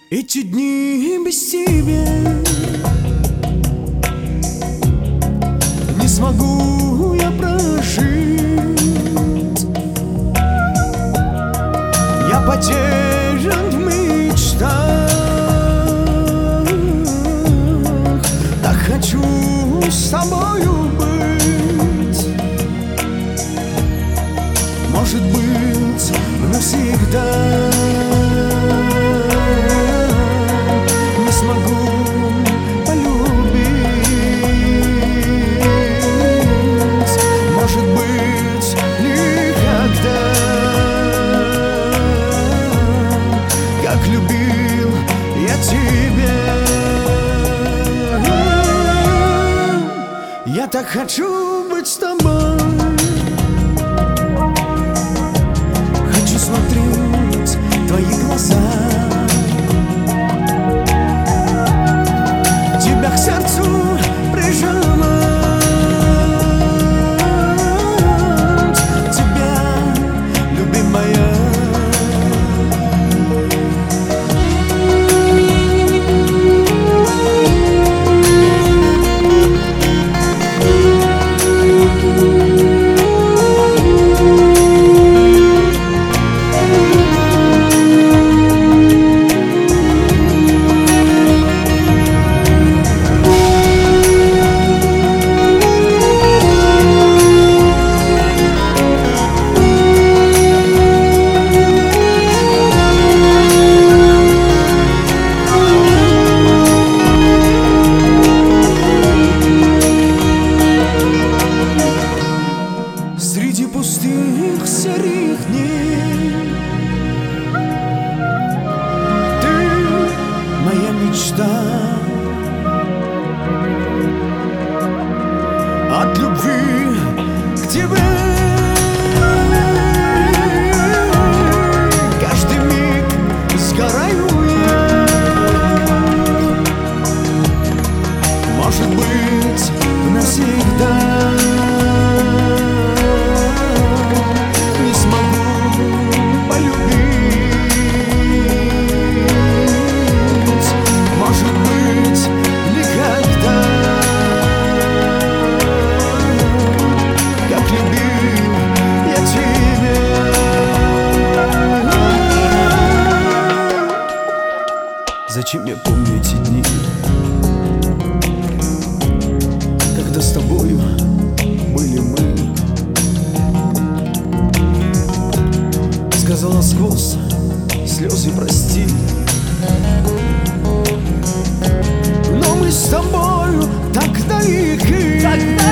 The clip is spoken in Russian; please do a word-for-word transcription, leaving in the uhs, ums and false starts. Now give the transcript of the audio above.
Эти дни без тебя не смогу я прожить. Я потерян в мечтах, так хочу с тобою быть. Может быть, навсегда. Как любил я тебя, я так хочу быть с тобой. Хочу смотреть в твои глаза, тебя к сердцу прижимать, тебя, любимая. Среди пустых серых дней ты моя мечта. От любви к тебе каждый миг сгораю я. Может быть, навсегда. Зачем я помню эти дни, когда с тобою были мы? Сказала сквозь слезы прости, но мы с тобою так далеки.